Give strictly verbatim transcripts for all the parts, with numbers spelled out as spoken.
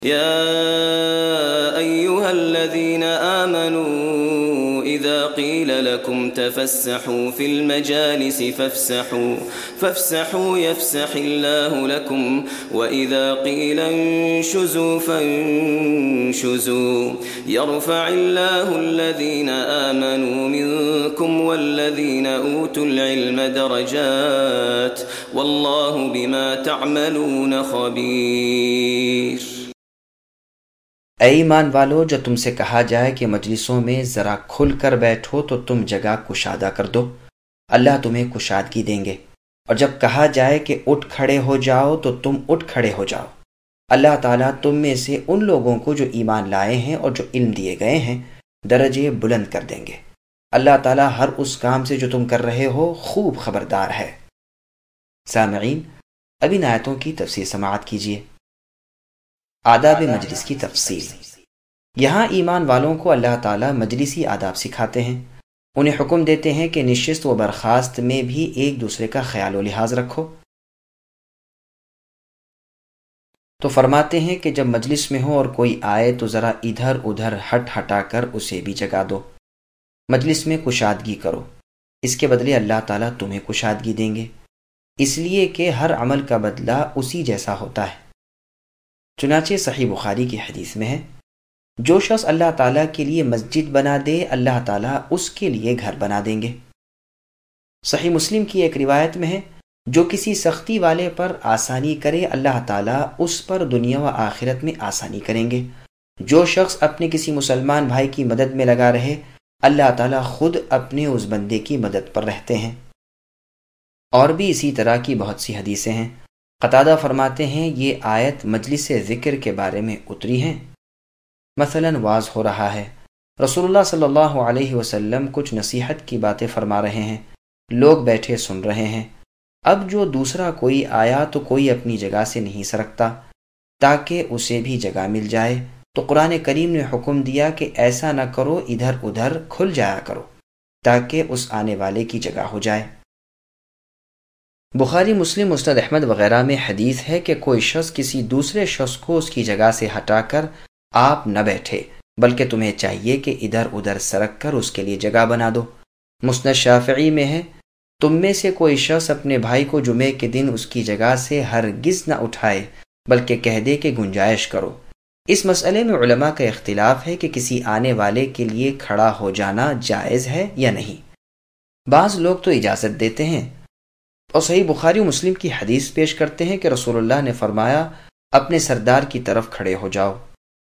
يا أيها الذين آمنوا إذا قيل لكم تفسحوا في المجالس فافسحوا فافسحوا يفسح الله لكم وإذا قيل انشزوا فانشزوا يرفع الله الذين آمنوا منكم والذين أوتوا العلم درجات والله بما تعملون خبير۔ اے ایمان والو، جو تم سے کہا جائے کہ مجلسوں میں ذرا کھل کر بیٹھو تو تم جگہ کشادہ کر دو، اللہ تمہیں کشادگی دیں گے، اور جب کہا جائے کہ اٹھ کھڑے ہو جاؤ تو تم اٹھ کھڑے ہو جاؤ، اللہ تعالیٰ تم میں سے ان لوگوں کو جو ایمان لائے ہیں اور جو علم دیے گئے ہیں درجے بلند کر دیں گے۔ اللہ تعالیٰ ہر اس کام سے جو تم کر رہے ہو خوب خبردار ہے۔ سامعین، اب ان آیتوں کی تفسیر سماعت کیجیے۔ آداب مجلس کی تفصیل۔ یہاں ایمان والوں کو اللہ تعالیٰ مجلسی آداب سکھاتے ہیں، انہیں حکم دیتے ہیں کہ نشست و برخاست میں بھی ایک دوسرے کا خیال و لحاظ رکھو۔ تو فرماتے ہیں کہ جب مجلس میں ہو اور کوئی آئے تو ذرا ادھر ادھر ہٹ ہٹا کر اسے بھی جگا دو، مجلس میں کشادگی کرو، اس کے بدلے اللہ تعالیٰ تمہیں کشادگی دیں گے، اس لیے کہ ہر عمل کا بدلہ اسی جیسا ہوتا ہے۔ چنانچہ صحیح بخاری کی حدیث میں ہے، جو شخص اللہ تعالیٰ کے لیے مسجد بنا دے اللہ تعالیٰ اس کے لیے گھر بنا دیں گے۔ صحیح مسلم کی ایک روایت میں ہے، جو کسی سختی والے پر آسانی کرے اللہ تعالیٰ اس پر دنیا و آخرت میں آسانی کریں گے۔ جو شخص اپنے کسی مسلمان بھائی کی مدد میں لگا رہے اللہ تعالیٰ خود اپنے اس بندے کی مدد پر رہتے ہیں۔ اور بھی اسی طرح کی بہت سی حدیثیں ہیں۔ قتادہ فرماتے ہیں، یہ آیت مجلس ذکر کے بارے میں اتری ہیں۔ مثلا واز ہو رہا ہے، رسول اللہ صلی اللہ علیہ وسلم کچھ نصیحت کی باتیں فرما رہے ہیں، لوگ بیٹھے سن رہے ہیں، اب جو دوسرا کوئی آیا تو کوئی اپنی جگہ سے نہیں سرکتا تاکہ اسے بھی جگہ مل جائے، تو قرآن کریم نے حکم دیا کہ ایسا نہ کرو، ادھر ادھر کھل جایا کرو تاکہ اس آنے والے کی جگہ ہو جائے۔ بخاری، مسلم، مسند احمد وغیرہ میں حدیث ہے کہ کوئی شخص کسی دوسرے شخص کو اس کی جگہ سے ہٹا کر آپ نہ بیٹھے، بلکہ تمہیں چاہیے کہ ادھر ادھر سرک کر اس کے لیے جگہ بنا دو۔ مسند شافعی میں ہے، تم میں سے کوئی شخص اپنے بھائی کو جمعے کے دن اس کی جگہ سے ہرگز نہ اٹھائے، بلکہ کہہ دے کہ گنجائش کرو۔ اس مسئلے میں علماء کا اختلاف ہے کہ کسی آنے والے کے لیے کھڑا ہو جانا جائز ہے یا نہیں۔ بعض لوگ تو اجازت دیتے ہیں، اور صحیح بخاری و مسلم کی حدیث پیش کرتے ہیں کہ رسول اللہ نے فرمایا، اپنے سردار کی طرف کھڑے ہو جاؤ،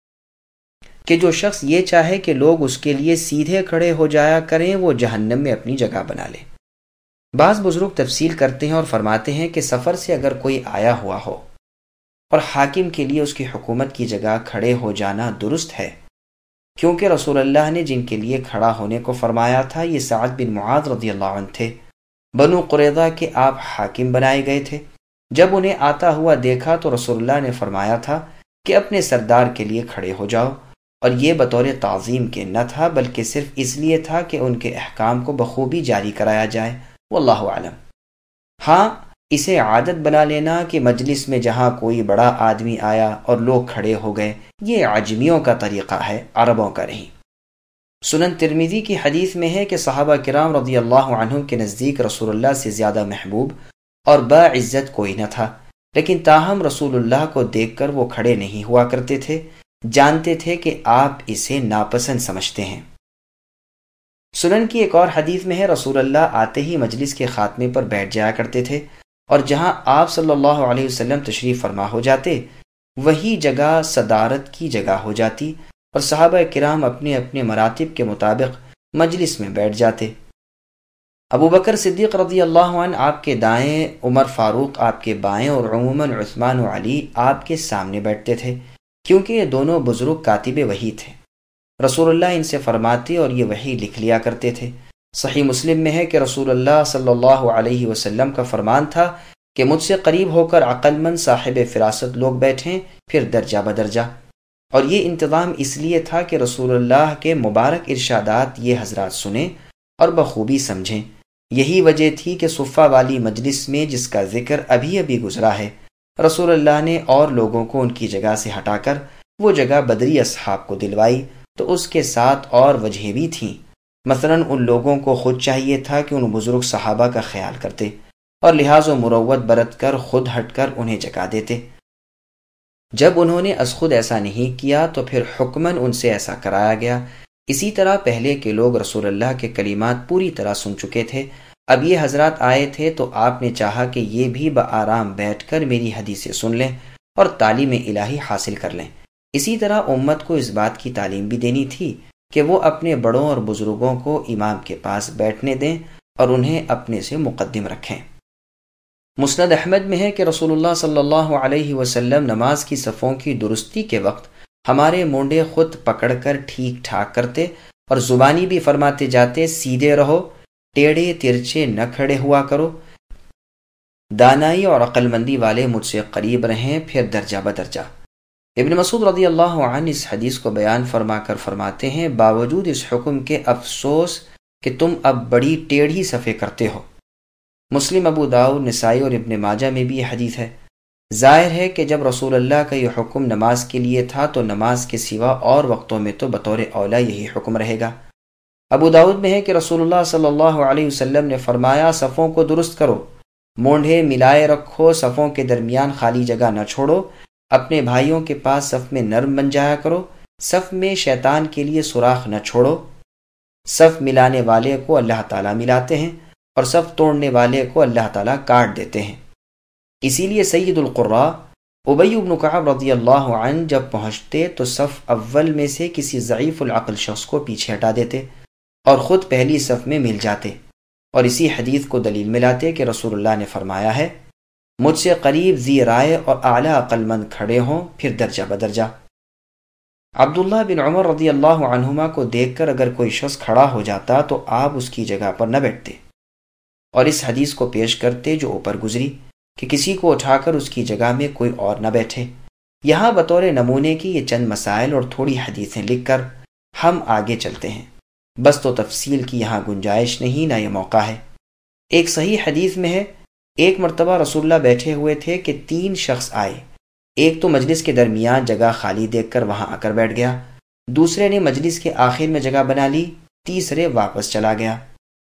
کہ جو شخص یہ چاہے کہ لوگ اس کے لیے سیدھے کھڑے ہو جایا کریں وہ جہنم میں اپنی جگہ بنا لے۔ بعض بزرگ تفصیل کرتے ہیں اور فرماتے ہیں کہ سفر سے اگر کوئی آیا ہوا ہو اور حاکم کے لیے اس کی حکومت کی جگہ کھڑے ہو جانا درست ہے، کیونکہ رسول اللہ نے جن کے لیے کھڑا ہونے کو فرمایا تھا یہ سعد بن معاذ رضی اللہ عنہ تھے، بنو قریظہ کے آپ حاکم بنائے گئے تھے۔ جب انہیں آتا ہوا دیکھا تو رسول اللہ نے فرمایا تھا کہ اپنے سردار کے لیے کھڑے ہو جاؤ، اور یہ بطور تعظیم کے نہ تھا بلکہ صرف اس لیے تھا کہ ان کے احکام کو بخوبی جاری کرایا جائے، واللہ اعلم۔ ہاں، اسے عادت بنا لینا کہ مجلس میں جہاں کوئی بڑا آدمی آیا اور لوگ کھڑے ہو گئے، یہ عجمیوں کا طریقہ ہے، عربوں کا نہیں۔ سنن ترمذی کی حدیث میں ہے کہ صحابہ کرام رضی اللہ عنہم کے نزدیک رسول اللہ سے زیادہ محبوب اور باعزت کوئی نہ تھا، لیکن تاہم رسول اللہ کو دیکھ کر وہ کھڑے نہیں ہوا کرتے تھے، جانتے تھے کہ آپ اسے ناپسند سمجھتے ہیں۔ سنن کی ایک اور حدیث میں ہے، رسول اللہ آتے ہی مجلس کے خاتمے پر بیٹھ جایا کرتے تھے، اور جہاں آپ صلی اللہ علیہ وسلم تشریف فرما ہو جاتے وہی جگہ صدارت کی جگہ ہو جاتی، اور صحابہ کرام اپنے اپنے مراتب کے مطابق مجلس میں بیٹھ جاتے۔ ابو بکر صدیق رضی اللہ عنہ آپ کے دائیں، عمر فاروق آپ کے بائیں، اور عموماً عثمان و علی آپ کے سامنے بیٹھتے تھے، کیونکہ یہ دونوں بزرگ کاتب وحی تھے۔ رسول اللہ ان سے فرماتے اور یہ وحی لکھ لیا کرتے تھے۔ صحیح مسلم میں ہے کہ رسول اللہ صلی اللہ علیہ وسلم کا فرمان تھا کہ مجھ سے قریب ہو کر عقل مند صاحب فراست لوگ بیٹھیں، پھر درجہ بدرجہ۔ اور یہ انتظام اس لیے تھا کہ رسول اللہ کے مبارک ارشادات یہ حضرات سنیں اور بخوبی سمجھیں۔ یہی وجہ تھی کہ صفہ والی مجلس میں جس کا ذکر ابھی ابھی گزرا ہے، رسول اللہ نے اور لوگوں کو ان کی جگہ سے ہٹا کر وہ جگہ بدری اصحاب کو دلوائی تو اس کے ساتھ اور وجہیں بھی تھیں۔ مثلاً ان لوگوں کو خود چاہیے تھا کہ ان بزرگ صحابہ کا خیال کرتے اور لحاظ و مروت برت کر خود ہٹ کر انہیں جگہ دیتے۔ جب انہوں نے از خود ایسا نہیں کیا تو پھر حکماً ان سے ایسا کرایا گیا۔ اسی طرح پہلے کے لوگ رسول اللہ کے کلمات پوری طرح سن چکے تھے، اب یہ حضرات آئے تھے تو آپ نے چاہا کہ یہ بھی بآرام بیٹھ کر میری حدیثیں سن لیں اور تعلیم الہی حاصل کر لیں۔ اسی طرح امت کو اس بات کی تعلیم بھی دینی تھی کہ وہ اپنے بڑوں اور بزرگوں کو امام کے پاس بیٹھنے دیں اور انہیں اپنے سے مقدم رکھیں۔ مسند احمد میں ہے کہ رسول اللہ صلی اللہ علیہ وسلم نماز کی صفوں کی درستی کے وقت ہمارے مونڈے خود پکڑ کر ٹھیک ٹھاک کرتے اور زبانی بھی فرماتے جاتے، سیدھے رہو، ٹیڑھے ترچے نہ کھڑے ہوا کرو، دانائی اور عقل مندی والے مجھ سے قریب رہیں، پھر درجہ بدرجہ۔ ابن مسعود رضی اللہ عنہ اس حدیث کو بیان فرما کر فرماتے ہیں، باوجود اس حکم کے افسوس کہ تم اب بڑی ٹیڑھی صفیں کرتے ہو۔ مسلم، ابو داؤد، نسائی اور ابن ماجہ میں بھی یہ حدیث ہے۔ ظاہر ہے کہ جب رسول اللہ کا یہ حکم نماز کے لیے تھا تو نماز کے سوا اور وقتوں میں تو بطور اولا یہی حکم رہے گا۔ ابو داؤد میں ہے کہ رسول اللہ صلی اللہ علیہ وسلم نے فرمایا، صفوں کو درست کرو، مونڈھے ملائے رکھو، صفوں کے درمیان خالی جگہ نہ چھوڑو، اپنے بھائیوں کے پاس صف میں نرم بن جایا کرو، صف میں شیطان کے لیے سوراخ نہ چھوڑو۔ صف ملانے والے کو اللہ تعالیٰ ملاتے ہیں اور صف توڑنے والے کو اللہ تعالیٰ کاٹ دیتے ہیں۔ اسی لیے سید القراء ابی بن کعب رضی اللہ عنہ جب پہنچتے تو صف اول میں سے کسی ضعیف العقل شخص کو پیچھے ہٹا دیتے اور خود پہلی صف میں مل جاتے اور اسی حدیث کو دلیل میں لاتے کہ رسول اللہ نے فرمایا ہے، مجھ سے قریب ذی رائے اور اعلیٰ عقل مند کھڑے ہوں، پھر درجہ بدرجہ۔ عبداللہ بن عمر رضی اللہ عنہما کو دیکھ کر اگر کوئی شخص کھڑا ہو جاتا تو آپ اس کی جگہ پر نہ بیٹھتے اور اس حدیث کو پیش کرتے جو اوپر گزری کہ کسی کو اٹھا کر اس کی جگہ میں کوئی اور نہ بیٹھے۔ یہاں بطور نمونے کی یہ چند مسائل اور تھوڑی حدیثیں لکھ کر ہم آگے چلتے ہیں، بس تو تفصیل کی یہاں گنجائش نہیں، نہ یہ موقع ہے۔ ایک صحیح حدیث میں ہے، ایک مرتبہ رسول اللہ بیٹھے ہوئے تھے کہ تین شخص آئے، ایک تو مجلس کے درمیان جگہ خالی دیکھ کر وہاں آ کر بیٹھ گیا، دوسرے نے مجلس کے آخر میں جگہ بنا لی، تیسرے واپس چلا گیا۔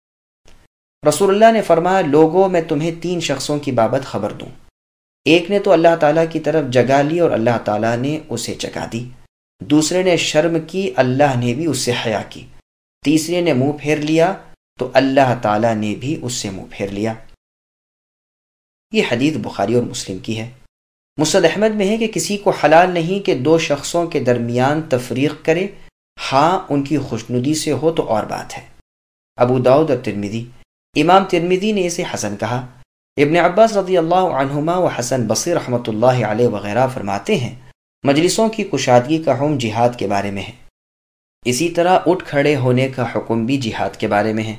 رسول اللہ نے فرمایا، لوگوں میں تمہیں تین شخصوں کی بابت خبر دوں، ایک نے تو اللہ تعالیٰ کی طرف جگہ لی اور اللہ تعالیٰ نے اسے جگہ دی، دوسرے نے شرم کی، اللہ نے بھی اس سے حیا کی، تیسرے نے منہ پھیر لیا تو اللہ تعالیٰ نے بھی اس سے منہ پھیر لیا۔ یہ حدیث بخاری اور مسلم کی ہے۔ مسند احمد میں ہے کہ کسی کو حلال نہیں کہ دو شخصوں کے درمیان تفریق کرے، ہاں ان کی خوشنودی سے ہو تو اور بات ہے۔ ابو داؤد اور ترمذی، امام ترمذی نے اسے حسن کہا۔ ابن عباس رضی اللہ عنہما و حسن بصری رحمۃ اللہ علیہ وغیرہ فرماتے ہیں، مجلسوں کی کشادگی کا حکم جہاد کے بارے میں ہے، اسی طرح اٹھ کھڑے ہونے کا حکم بھی جہاد کے بارے میں ہے۔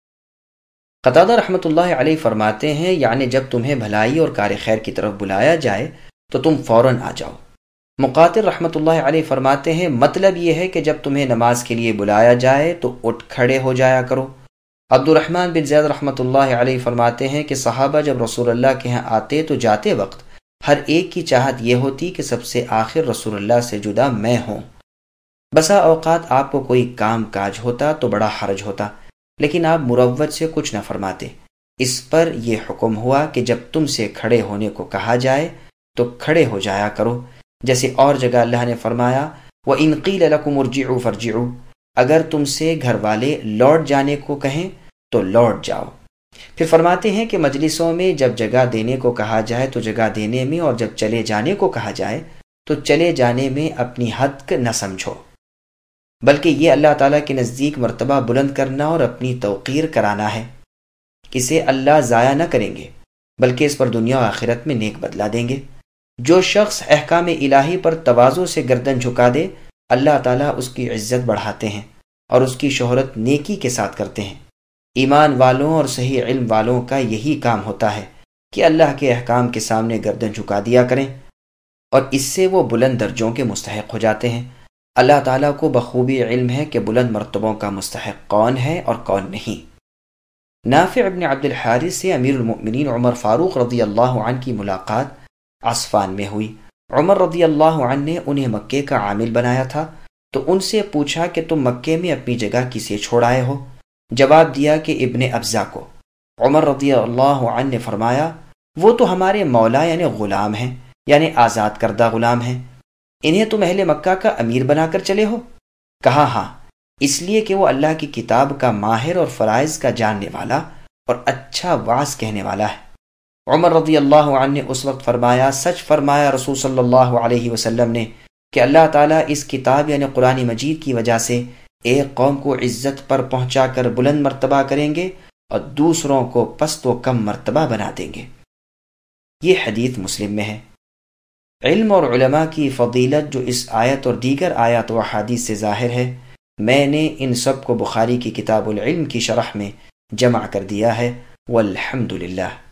قتادہ رحمۃ اللہ علیہ فرماتے ہیں، یعنی جب تمہیں بھلائی اور کار خیر کی طرف بلایا جائے تو تم فوراً آ جاؤ۔ مقاتل رحمۃ اللہ علیہ فرماتے ہیں، مطلب یہ ہے کہ جب تمہیں نماز کے لیے بلایا جائے تو اٹھ کھڑے ہو جایا کرو۔ عبد الرحمن بن زید رحمۃ اللہ علیہ فرماتے ہیں کہ صحابہ جب رسول اللہ کے ہاں آتے تو جاتے وقت ہر ایک کی چاہت یہ ہوتی کہ سب سے آخر رسول اللہ سے جدا میں ہوں۔ بسا اوقات آپ کو کوئی کام کاج ہوتا تو بڑا حرج ہوتا، لیکن آپ مروت سے کچھ نہ فرماتے۔ اس پر یہ حکم ہوا کہ جب تم سے کھڑے ہونے کو کہا جائے تو کھڑے ہو جایا کرو، جیسے اور جگہ اللہ نے فرمایا، وَإِن قِيلَ لَكُمُ ارْجِعُوا فَارْجِعُوا، اگر تم سے گھر والے لوٹ جانے کو کہیں تو لوٹ جاؤ۔ پھر فرماتے ہیں کہ مجلسوں میں جب جگہ دینے کو کہا جائے تو جگہ دینے میں، اور جب چلے جانے کو کہا جائے تو چلے جانے میں اپنی حد نہ سمجھو، بلکہ یہ اللہ تعالیٰ کے نزدیک مرتبہ بلند کرنا اور اپنی توقیر کرانا ہے۔ اسے اللہ ضائع نہ کریں گے، بلکہ اس پر دنیا و آخرت میں نیک بدلہ دیں گے۔ جو شخص احکام الہی پر تواضع سے گردن جھکا دے، اللہ تعالیٰ اس کی عزت بڑھاتے ہیں اور اس کی شہرت نیکی کے ساتھ کرتے ہیں۔ ایمان والوں اور صحیح علم والوں کا یہی کام ہوتا ہے کہ اللہ کے احکام کے سامنے گردن جھکا دیا کریں، اور اس سے وہ بلند درجوں کے مستحق ہو جاتے ہیں۔ اللہ تعالیٰ کو بخوبی علم ہے کہ بلند مرتبوں کا مستحق کون ہے اور کون نہیں۔ نافع ابن عبد الحارث سے امیر المؤمنین عمر فاروق رضی اللہ عنہ کی ملاقات عصفان میں ہوئی عمر رضی اللہ عنہ نے انہیں مکے کا عامل بنایا تھا تو ان سے پوچھا کہ تم مکے میں اپنی جگہ کسے چھوڑ آئے ہو؟ جواب دیا کہ ابن ابزا کو۔ عمر رضی اللہ عنہ نے فرمایا وہ تو ہمارے مولا یعنی غلام ہیں، یعنی آزاد کردہ غلام ہیں، انہیں تم اہل مکہ کا امیر بنا کر چلے ہو؟ کہا ہاں، اس لیے کہ وہ اللہ کی کتاب کا ماہر اور فرائض کا جاننے والا اور اچھا واعظ کہنے والا ہے۔ عمر رضی اللہ عنہ نے اس وقت فرمایا سچ فرمایا رسول صلی اللہ علیہ وسلم نے کہ اللہ تعالیٰ اس کتاب یعنی قرآن مجید کی وجہ سے ایک قوم کو عزت پر پہنچا کر بلند مرتبہ کریں گے اور دوسروں کو پست و کم مرتبہ بنا دیں گے۔ یہ حدیث مسلم میں ہے۔ علم اور علماء کی فضیلت جو اس آیت اور دیگر آیات و احادیث سے ظاہر ہے، میں نے ان سب کو بخاری کی کتاب العلم کی شرح میں جمع کر دیا ہے، والحمد للہ۔